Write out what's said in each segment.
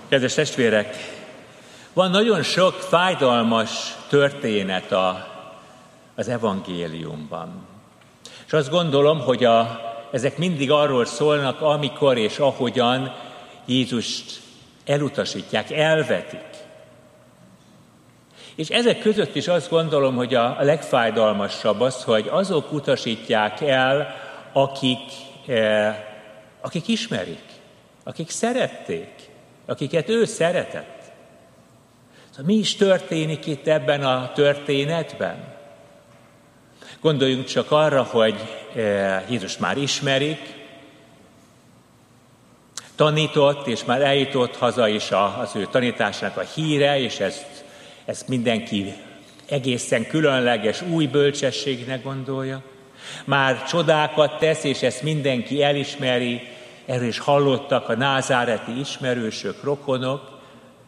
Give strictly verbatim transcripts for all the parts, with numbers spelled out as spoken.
Kedves testvérek, van nagyon sok fájdalmas történet a, az evangéliumban. És azt gondolom, hogy a, ezek mindig arról szólnak, amikor és ahogyan Jézust elutasítják, elvetik. És ezek között is azt gondolom, hogy a, a legfájdalmasabb az, hogy azok utasítják el, akik, eh, akik ismerik, akik szerették, akiket ő szeretett. Szóval mi is történik itt ebben a történetben? Gondoljunk csak arra, hogy Jézus már ismerik, tanított, és már eljutott haza is az ő tanításának a híre, és ezt, ezt mindenki egészen különleges, új bölcsességnek gondolja. Már csodákat tesz, és ezt mindenki elismeri, erről is hallottak a názáreti ismerősök, rokonok.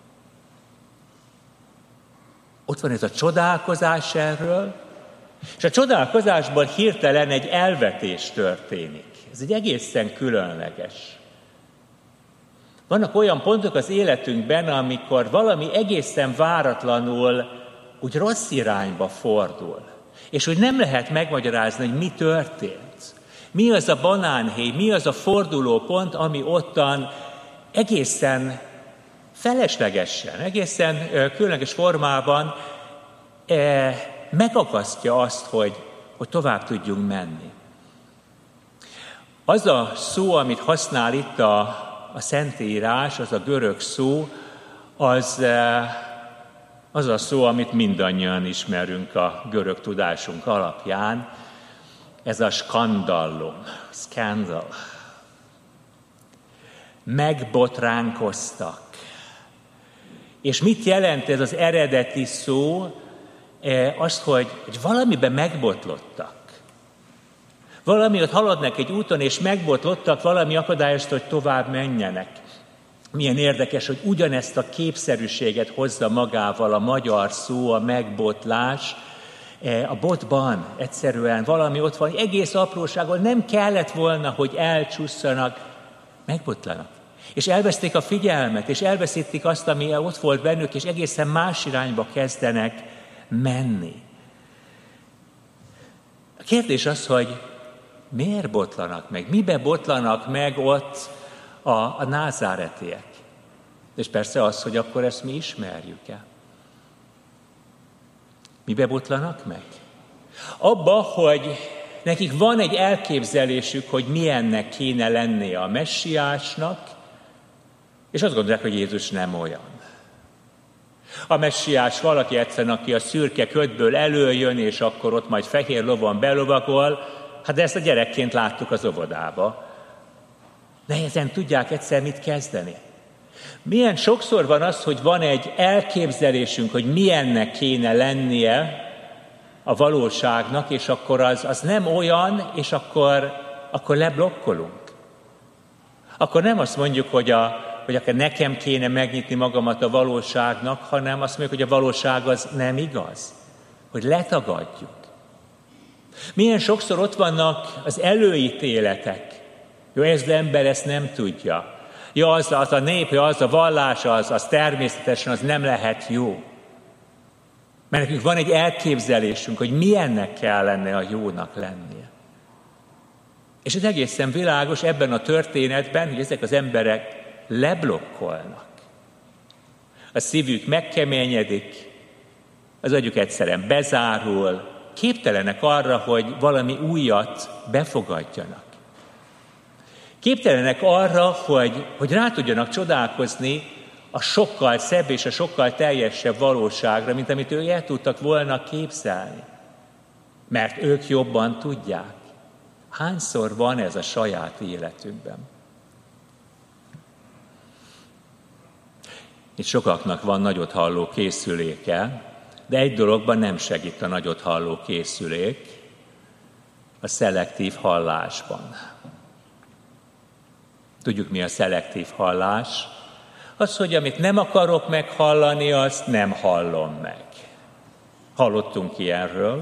Ott van ez a csodálkozás erről, és a csodálkozásban hirtelen egy elvetés történik. Ez egy egészen különleges. Vannak olyan pontok az életünkben, amikor valami egészen váratlanul úgy rossz irányba fordul, és úgy nem lehet megmagyarázni, hogy mi történt. Mi az a banánhéj, mi az a fordulópont, ami ottan egészen feleslegesen, egészen különleges formában megakasztja azt, hogy, hogy tovább tudjunk menni. Az a szó, amit használ itt a, a Szentírás, az a görög szó, az, az a szó, amit mindannyian ismerünk a görög tudásunk alapján, ez a skandallum, scandal. Megbotránkoztak. És mit jelent ez az eredeti szó? E, azt, hogy, hogy valamiben megbotlottak. Valami ott haladnak egy úton, és megbotlottak, valami akadályozta, hogy tovább menjenek. Milyen érdekes, hogy ugyanezt a képszerűséget hozza magával a magyar szó, a megbotlás. A botban egyszerűen valami ott van, egész apróságon nem kellett volna, hogy elcsusszanak, megbotlanak. És elveszték a figyelmet, és elveszítik azt, ami ott volt bennük, és egészen más irányba kezdenek menni. A kérdés az, hogy miért botlanak meg? Mibe botlanak meg ott a, a názáretiek? És persze az, hogy akkor ezt mi ismerjük el. Mibe botlanak meg? Abba, hogy nekik van egy elképzelésük, hogy milyennek kéne lennie a messiásnak, és azt gondolják, hogy Jézus nem olyan. A messiás valaki egyszerűen, aki a szürke ködből előjön, és akkor ott majd fehér lovon belovagol, hát de ezt a gyerekként láttuk az óvodába. Nehezen tudják egyszer mit kezdeni. Milyen sokszor van az, hogy van egy elképzelésünk, hogy milyennek kéne lennie a valóságnak, és akkor az, az nem olyan, és akkor, akkor leblokkolunk. Akkor nem azt mondjuk, hogy, a, hogy akár nekem kéne megnyitni magamat a valóságnak, hanem azt mondjuk, hogy a valóság az nem igaz. Hogy letagadjuk. Milyen sokszor ott vannak az előítéletek. Jó, ez az ember ezt nem tudja. Ja, az, az a nép, az a vallás, az, az természetesen az nem lehet jó. Mert nekünk van egy elképzelésünk, hogy milyennek kell lenne a jónak lennie. És ez egészen világos ebben a történetben, hogy ezek az emberek leblokkolnak. A szívük megkeményedik, az agyuk egyszerűen bezárul, képtelenek arra, hogy valami újat befogadjanak. Képtelenek arra, hogy, hogy rá tudjanak csodálkozni a sokkal szebb és a sokkal teljesebb valóságra, mint amit ők el tudtak volna képzelni. Mert ők jobban tudják. Hányszor van ez a saját életünkben? Itt sokaknak van nagyot halló készüléke, de egy dologban nem segít a nagyot halló készülék, a szelektív hallásban. Tudjuk, mi a szelektív hallás? Az, hogy amit nem akarok meghallani, azt nem hallom meg. Hallottunk ilyenről,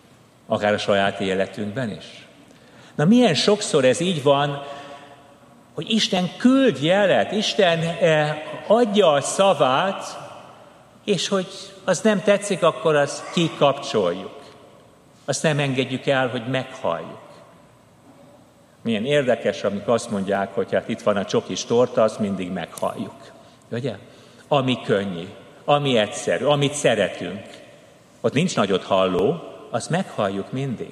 akár a saját életünkben is. Na milyen sokszor ez így van, hogy Isten küld jelet, Isten adja a szavát, és hogy az nem tetszik, akkor azt kikapcsoljuk. Azt nem engedjük el, hogy meghalljuk. Milyen érdekes, amikor azt mondják, hogy hát itt van a csokis torta, azt mindig meghalljuk. Ugye? Ami könnyű, ami egyszerű, amit szeretünk. Ott nincs nagyot halló, azt meghalljuk mindig.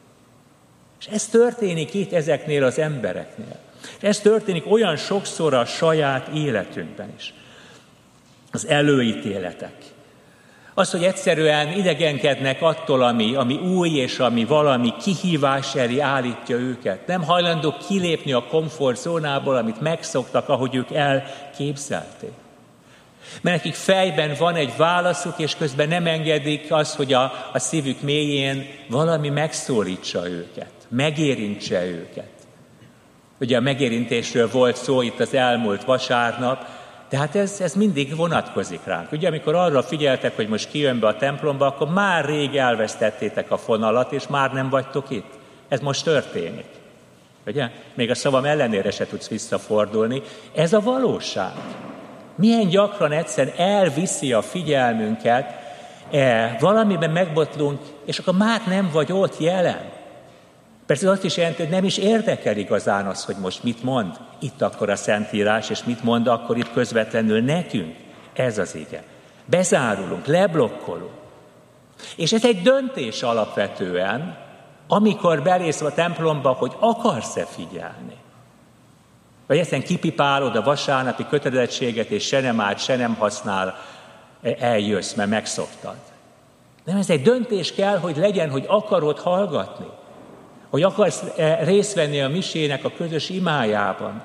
És ez történik itt ezeknél az embereknél. És ez történik olyan sokszor a saját életünkben is. Az előítéletek. Az, hogy egyszerűen idegenkednek attól, ami, ami új, és ami valami kihívás elé állítja őket. Nem hajlandók kilépni a komfortzónából, amit megszoktak, ahogy ők elképzelték. Mert nekik fejben van egy válaszuk, és közben nem engedik azt, hogy a, a szívük mélyén valami megszólítsa őket, megérintse őket. Ugye a megérintésről volt szó itt az elmúlt vasárnap, tehát ez, ez mindig vonatkozik ránk. Ugye amikor arra figyeltek, hogy most kijön be a templomba, akkor már rég elvesztettétek a fonalat, és már nem vagytok itt. Ez most történik. Ugye? Még a szavam ellenére se tudsz visszafordulni. Ez a valóság. Milyen gyakran egyszerűen elviszi a figyelmünket, e, valamiben megbotlunk, és akkor már nem vagy ott jelen. Persze az azt is jelenti, hogy nem is érdekel igazán az, hogy most mit mond itt akkor a Szentírás, és mit mond akkor itt közvetlenül nekünk. Ez az ige. Bezárulunk, leblokkolunk. És ez egy döntés alapvetően, amikor belész a templomba, hogy akarsz-e figyelni. Vagy egyszerűen kipipálod a vasárnapi kötelezettséget, és se nem állt, se nem használ, eljössz, mert megszoktad. Nem, ez egy döntés kell, hogy legyen, hogy akarod hallgatni. Hogy akarsz részt venni a misének a közös imájában.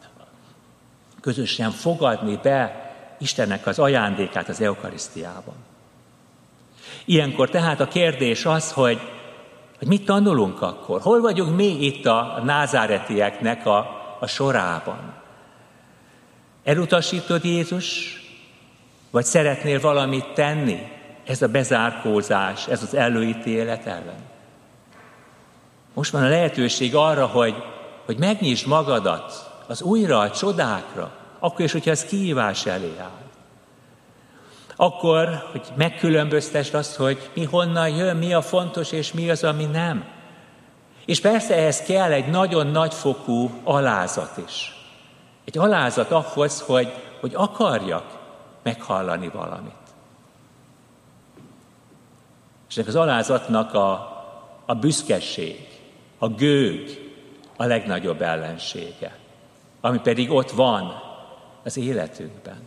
Közösen fogadni be Istennek az ajándékát az eukarisztiában. Ilyenkor tehát a kérdés az, hogy, hogy mit tanulunk akkor? Hol vagyunk mi itt a názáretieknek a, a sorában? Elutasítod Jézus, vagy szeretnél valamit tenni? Ez a bezárkózás, ez az előítélet ellen. Most van a lehetőség arra, hogy, hogy megnyisd magadat az újra, a csodákra, akkor is, hogyha az kihívás elé áll. Akkor, hogy megkülönböztesd azt, hogy mi honnan jön, mi a fontos, és mi az, ami nem. És persze ehhez kell egy nagyon nagyfokú alázat is. Egy alázat ahhoz, hogy, hogy akarjak meghallani valamit. És ennek az alázatnak a, a büszkeség, a gőg a legnagyobb ellensége, ami pedig ott van az életünkben.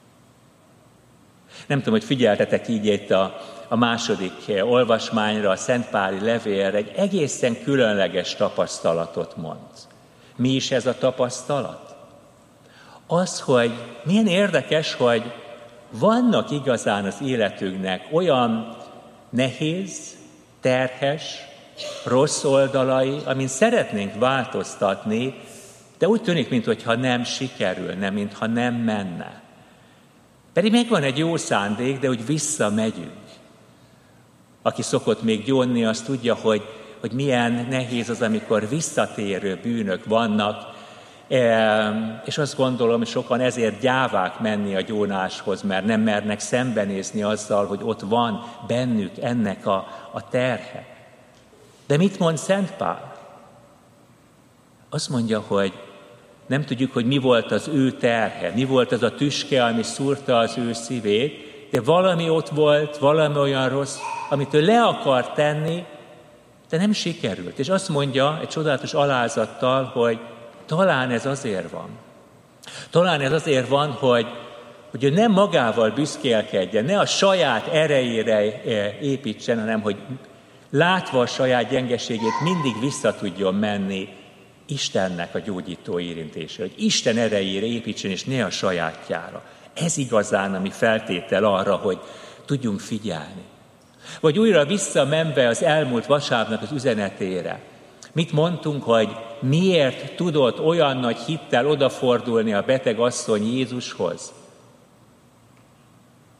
Nem tudom, hogy figyeltetek így itt a, a második olvasmányra, a Szentpáli levélre, egy egészen különleges tapasztalatot mond. Mi is ez a tapasztalat? Az, hogy milyen érdekes, hogy vannak igazán az életünknek olyan nehéz, terhes, rossz oldalai, amin szeretnénk változtatni, de úgy tűnik, mintha nem sikerülne, mintha nem menne. Pedig megvan egy jó szándék, de úgy visszamegyünk. Aki szokott még gyónni, az tudja, hogy, hogy milyen nehéz az, amikor visszatérő bűnök vannak, és azt gondolom, hogy sokan ezért gyávák menni a gyónáshoz, mert nem mernek szembenézni azzal, hogy ott van bennük ennek a, a terhe. De mit mond Szent Pál? Azt mondja, hogy nem tudjuk, hogy mi volt az ő terhe, mi volt az a tüske, ami szúrta az ő szívét, de valami ott volt, valami olyan rossz, amit ő le akar tenni, de nem sikerült. És azt mondja egy csodálatos alázattal, hogy talán ez azért van. Talán ez azért van, hogy, hogy ő nem magával büszkélkedjen, ne a saját erejére építsen, hanem hogy látva a saját gyengeségét mindig vissza tudjon menni Istennek a gyógyító érintésére, hogy Isten erejére építsen, és ne a sajátjára. Ez igazán a mi feltétel arra, hogy tudjunk figyelni. Vagy újra visszamenve az elmúlt vasárnap az üzenetére. Mit mondtunk, hogy miért tudott olyan nagy hittel odafordulni a beteg asszony Jézushoz?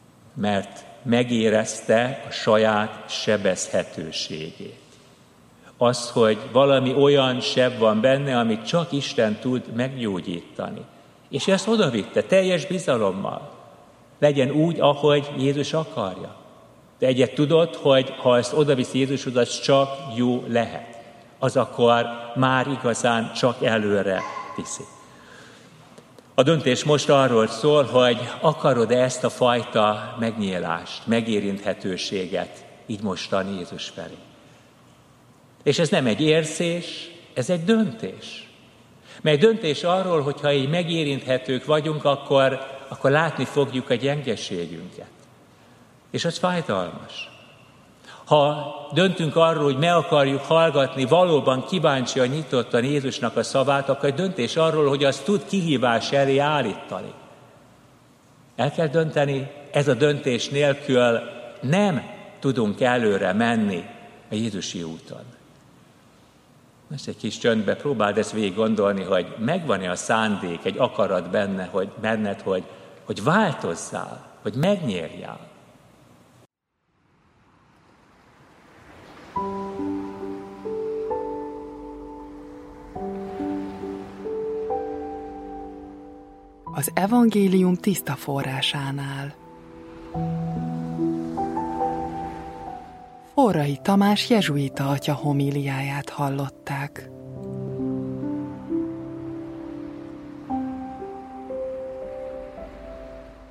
Mert megérezte a saját sebezhetőségét. Az, hogy valami olyan seb van benne, amit csak Isten tud meggyógyítani. És ezt odavitte teljes bizalommal. Legyen úgy, ahogy Jézus akarja. De egyet tudod, hogy ha ezt odaviszi Jézushoz, az csak jó lehet. Az akkor már igazán csak előre viszi. A döntés most arról szól, hogy akarod-e ezt a fajta megnyílást, megérinthetőséget így mostani Jézus felé. És ez nem egy érzés, ez egy döntés. Mely döntés arról, hogyha így megérinthetők vagyunk, akkor, akkor látni fogjuk a gyengeségünket. És az fájdalmas. Ha döntünk arról, hogy meg akarjuk hallgatni valóban kíváncsian, nyitottan Jézusnak a szavát, akkor egy döntés arról, hogy azt tud kihívás elé állítani. El kell dönteni, ez a döntés nélkül nem tudunk előre menni a Jézusi úton. Most egy kis csöndbe próbáld ezt végig gondolni, hogy megvan-e a szándék, egy akarat benne, hogy, benned, hogy, hogy változzál, hogy megnyerjál. Az evangélium tiszta forrásánál. Forrai Tamás jezsuita atya homíliáját hallották.